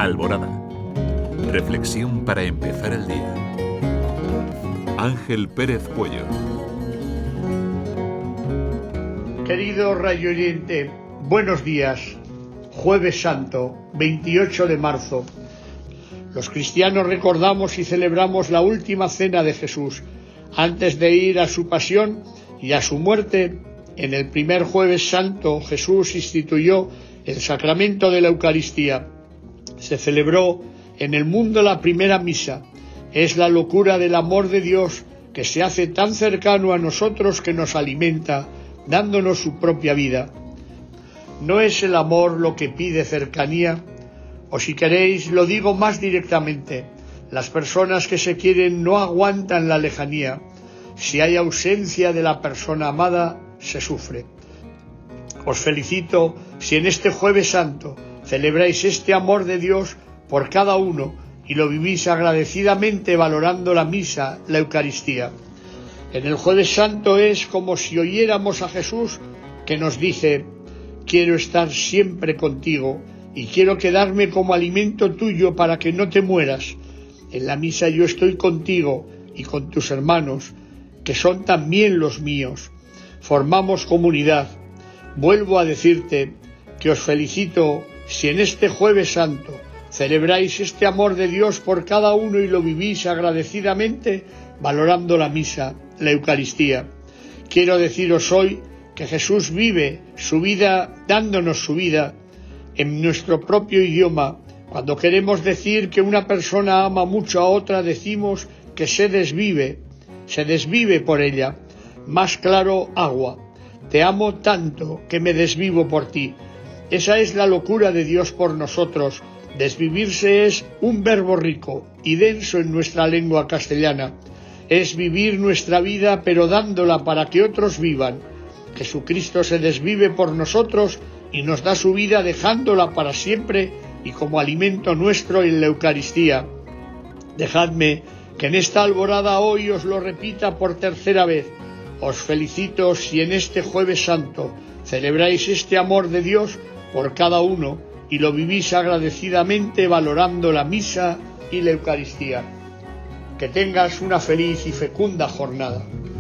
Alborada. Reflexión para empezar el día. Ángel Pérez Puello. Querido Radio Oriente, buenos días. Jueves Santo, 28 de marzo. Los cristianos recordamos y celebramos la última cena de Jesús, antes de ir a su pasión y a su muerte. En el primer Jueves Santo, Jesús instituyó el sacramento de la Eucaristía. Se celebró en el mundo la primera misa. Es la locura del amor de Dios que se hace tan cercano a nosotros que nos alimenta, dándonos su propia vida. ¿No es el amor lo que pide cercanía? O si queréis, lo digo más directamente, las personas que se quieren no aguantan la lejanía. Si hay ausencia de la persona amada, se sufre. Os felicito si en este Jueves Santo celebráis este amor de Dios por cada uno y lo vivís agradecidamente valorando la misa, la Eucaristía. En el Jueves Santo es como si oyéramos a Jesús que nos dice: quiero estar siempre contigo y quiero quedarme como alimento tuyo para que no te mueras. En la misa yo estoy contigo y con tus hermanos, que son también los míos. Formamos comunidad. Vuelvo a decirte que os felicito si en este Jueves Santo celebráis este amor de Dios por cada uno y lo vivís agradecidamente valorando la misa, la Eucaristía. Quiero deciros hoy que Jesús vive su vida dándonos su vida en nuestro propio idioma. Cuando queremos decir que una persona ama mucho a otra, decimos que se desvive por ella. Más claro, agua. Te amo tanto que me desvivo por ti. Esa es la locura de Dios por nosotros. Desvivirse es un verbo rico y denso en nuestra lengua castellana. Es vivir nuestra vida pero dándola para que otros vivan. Jesucristo se desvive por nosotros y nos da su vida dejándola para siempre y como alimento nuestro en la Eucaristía. Dejadme que en esta alborada hoy os lo repita por tercera vez. Os felicito si en este Jueves Santo celebráis este amor de Dios por cada uno y lo vivís agradecidamente valorando la misa y la Eucaristía. Que tengas una feliz y fecunda jornada.